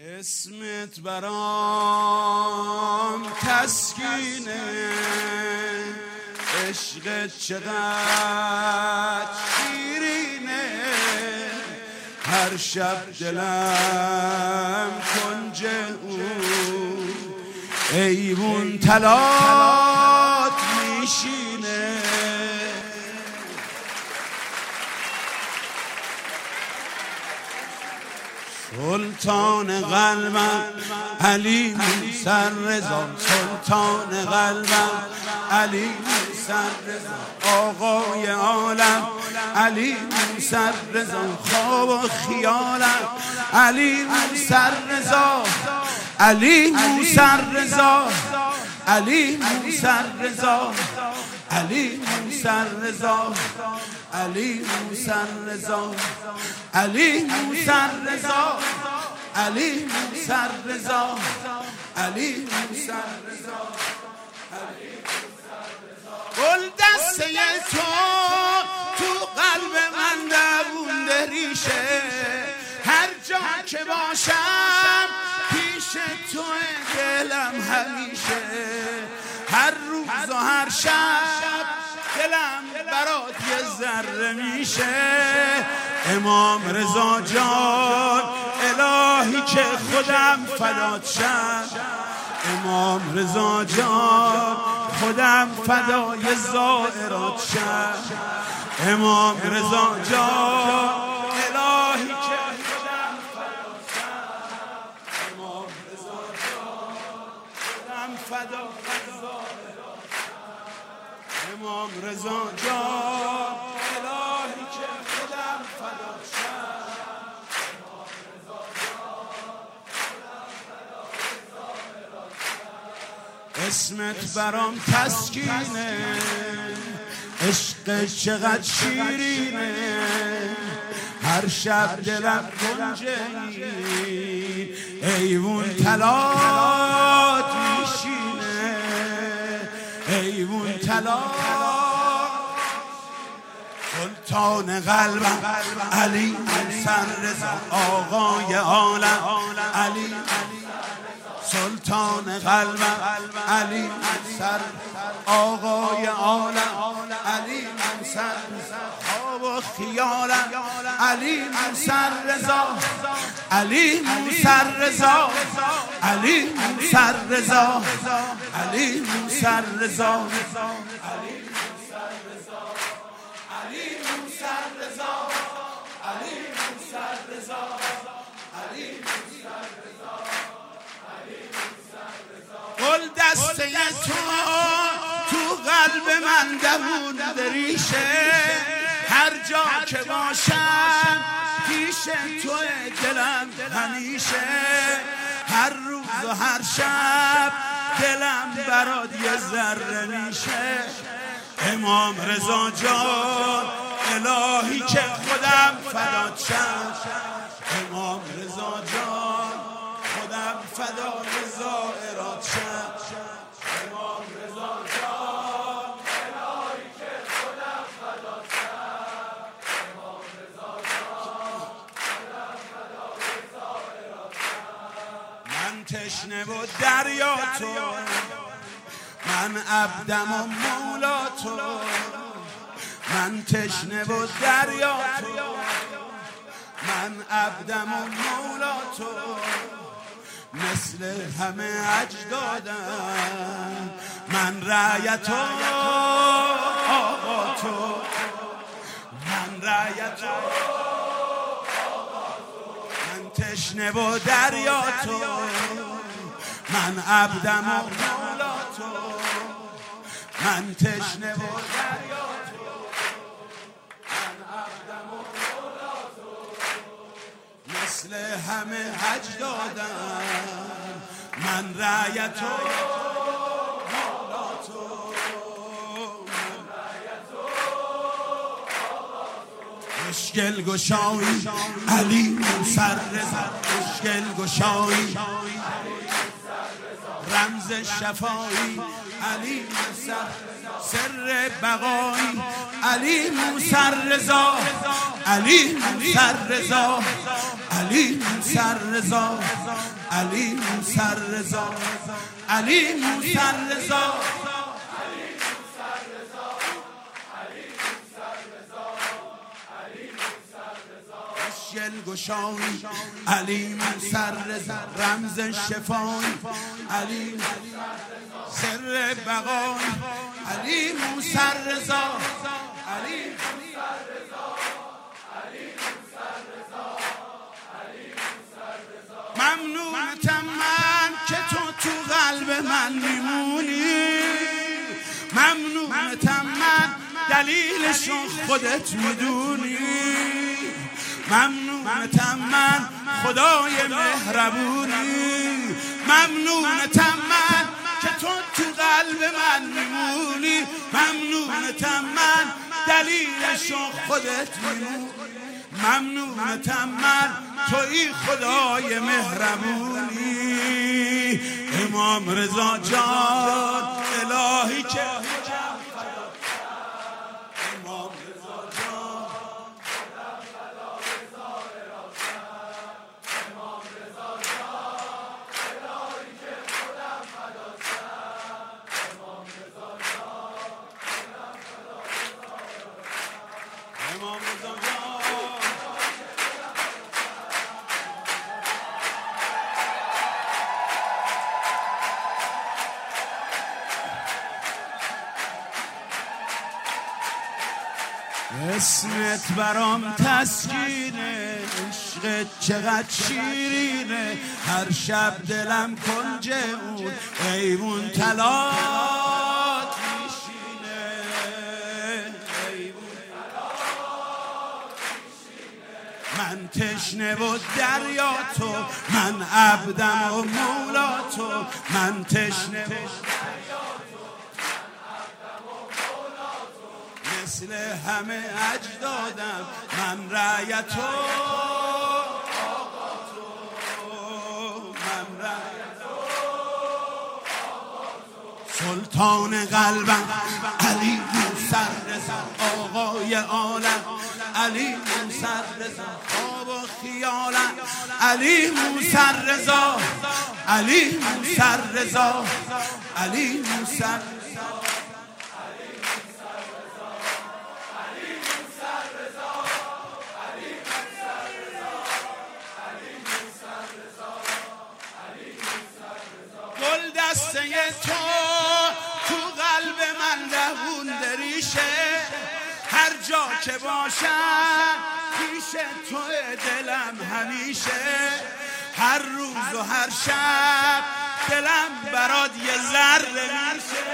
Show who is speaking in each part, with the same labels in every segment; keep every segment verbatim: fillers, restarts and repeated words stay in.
Speaker 1: اسمت برام تسکینه، عشقت چقدر شیرینه، هر شب دلم کنج اون ایوون طلات میشینه. سلطان قلبم علی موسی رضا، سلطان قلبم علی موسی رضا، آقای عالم علی موسی رضا، خواب و خیالم علی موسی رضا، علی موسی رضا، علی موسی رضا، علی موسی رضا، علی موسی رضا، علی موسی رضا، علی موسی رضا، علی موسی رضا. گل دسته تو تو قلب من دوونده ریشه، هر جا که باشم پیش تو دلم همیشه، هر روز و هر شب دلم برات یه ذره میشه. امام رضا جان الهی که خودم فدات شم، امام رضا جان خودم فدای زائرات شم، امام رضا جان الهی که خودم فدات شم، امام رضا جان خودم فدای زائرات شم، امام رضا جان الهی که خودم فدات شم. اسمت برام تسکینه، عشق چقدر شیرینه، هر شب دلم کنجه ایوون طلات میشینه، ایوون طلات. سلطان قلبم علی موسی رضا، آقای عالم علی، سلطان قلبم علی موسی، آقای عالم علی موسی، خواب و خیالم علی موسی رضا، علی موسی رضا، علی موسی رضا، علی موسی رضا، علی موسی رضا، علی موسی رضا، علی موسی رضا، علی موسی رضا. گل دسته تو تو قلب من دوونده ریشه، هر جا که باشم پیش تو دلم همیشه، هر روز و هر شب دلم برات یه ذره میشه. امام رضا جان الهی که خودم فدات شم، امام رضا جان خودم فدای زائرات شم، امام رضا جان الهی که خودم فدات شم، امام رضا جان خودم فدای زائرات شم. من تشنه و دریا تو، من عبدم و مولا تو، من تشنه و دریا تو، من عبدم و مولا تو، مثل همه اجدادم من رعیت و آقا تو، من رعیت و آقا تو، من تشنه و دریا تو، من عبدم و مولا تو، من تشنه و دریا تو، من عبدم و مولا تو، مثل همه اجدادم من رعیت و مولا تو، من رعیت و آقا تو. مشکل گشایی علی موسی رضا، مشکل گشایی رمز شفایی علی موسی، سر بقایی علی موسی رضا، علی موسی رضا، علی موسی رضا، علی موسی رضا علی موسی رضا مشکل گشایی علی موسی رضا رمز شفایی علی سر بقایی علی موسی رضا علی ممنونتم من که تو تو قلب من میمونی ممنونتم من دلیلشو خودت میدونی ممنونتم من خدای مهربونی ممنونتم من که تو تو قلب من میمونی ممنونتم من دلیلشو خودت میدونی ممنونتم من توی خدای مهربونی امام رضا جان الهی که امام رضا جان امام رضا جان الهی که خودم فدا شم امام رضا جان امام رضا جان اسمت برام تسکینه عشقت چقدر شیرینه هر شب دلم کنج اون ایوون طلات میشینه من تشنه و دریا تو من عبدم و مولا تو من تشنه و مثل همه اجدادم من رعیت و آقا تو من رعیت و آقا تو سلطان قلبم علی موسی رضا آقای عالم علی موسی رضا خواب و خیالم علی موسی رضا علی موسی رضا علی موسی دسته تو تو قلب من لهون دریشه هر جا که باشم پیش تو دلم همیشه هر روز و هر شب دلم برات یه ذره میشه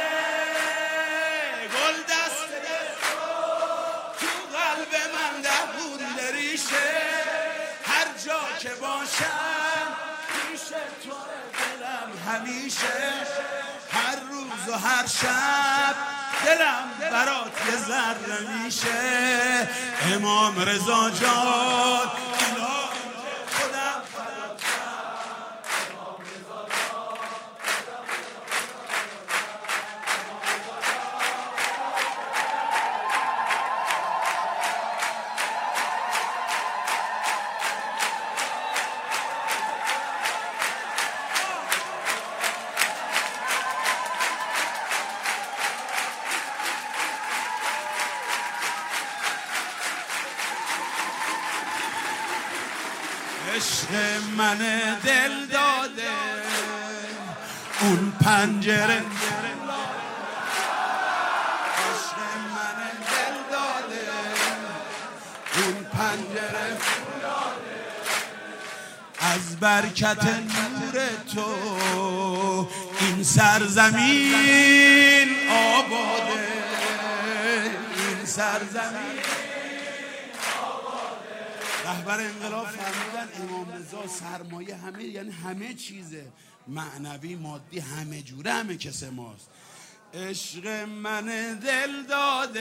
Speaker 1: گل دسته تو تو قلب من لهون دریشه هر جا که باشم پیش تو همیشه هر روز و هر شب دلم برات یه ذره میشه امام رضا جان خودم امام رضا عشق من دل داده اون پنجره عشق من دل داده اون پنجره از برکت نور تو این سرزمین آباده این سرزمین رهبر انقلاب فرمودن امام رضا سرمایه همه یعنی همه چیزه معنوی مادی همه جوره همه کس ماست عشق من دل داده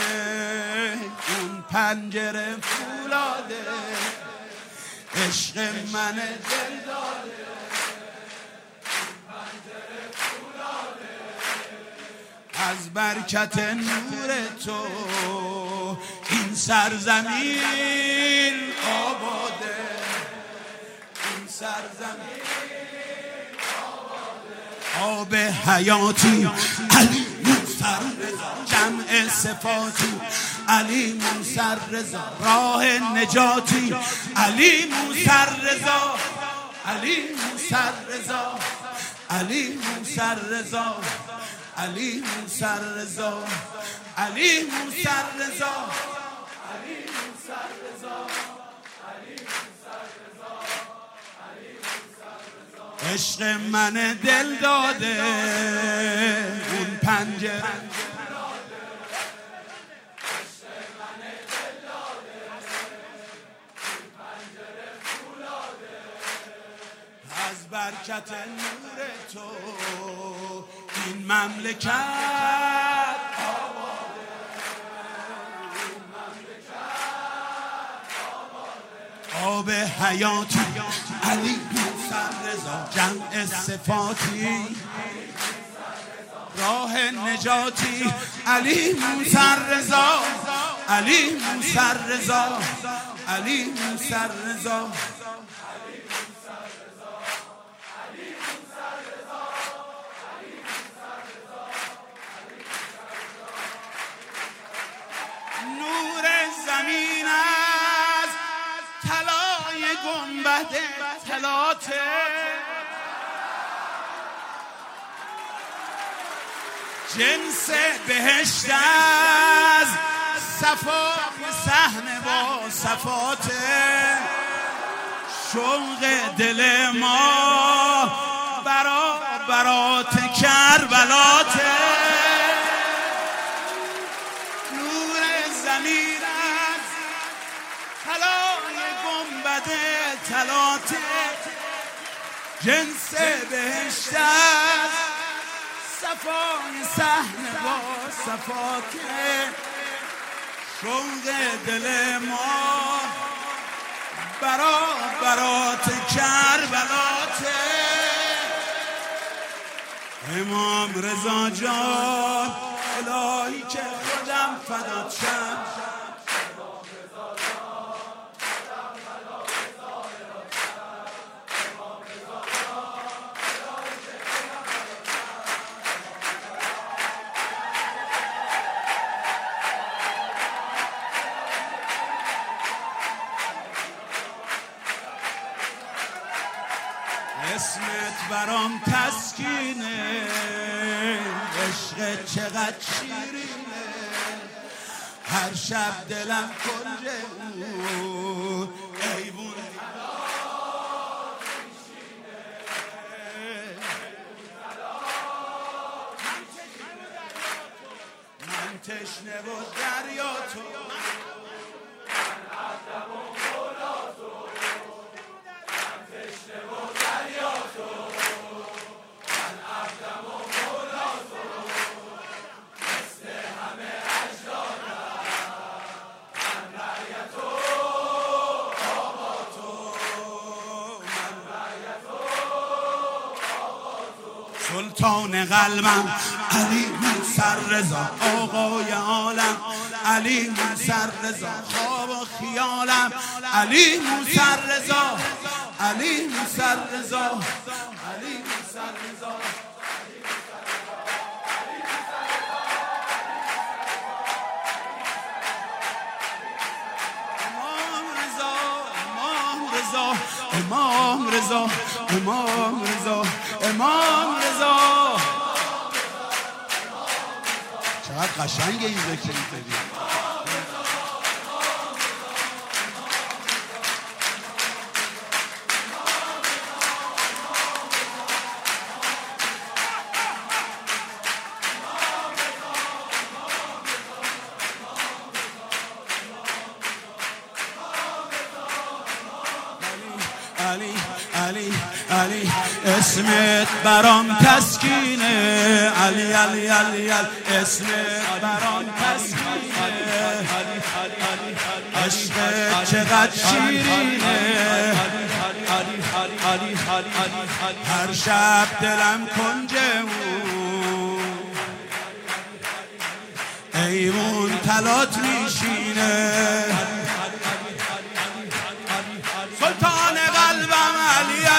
Speaker 1: اون پنجره فولاده عشق من دل داده اون پنجره فولاده از برکت نور تو این سرزمین آباده این سرزمین آب حیاتی علی موسر رضا جمع صفاتی علی موسر رضا راه نجاتی علی موسر رضا علی موسر رضا علی موسر رضا علی موسر رضا علی موسر رضا علی موسر رضا عشق من دل داده اون پنجره از برکت نور تو این مملکت آباده این مملکت آب حیاتی علی موسر رضا جمع صفاتی راه نجاتی علی موسر رضا علی موسر رضا علی موسر رضا نور زمین از طلای گنبد طلاته جنس بهشت از صفای صحن با صفاته شوق دل ما برا برات کربلاته نور زمین از طلای گنبد طلاته جنس بهشت از صفای صحن با صفاته شوق دل ما برا برات کربلاته امام رضا جان الهی که خودم فدات شم اسمت برام تسکینه عشق چقدر شیرینه هر شب دلم کنج اون ایوون من تشنه و دریا تو سلطان قلبم علی موسر رضا آقای عالم علی موسر رضا خواب و خیالم علی موسر رضا علی موسر رضا علی موسر رضا امام رضا امام رضا امام رضا چقدر قشنگه این ذکر می‌کنی علی علی علی اسمت برام تسکینه علی علی علی علی اسمت برام تسکینه عشق چقدر شیرینه هر شب دلم کنجه ایوون تلات میشینه سلطان قلبم علی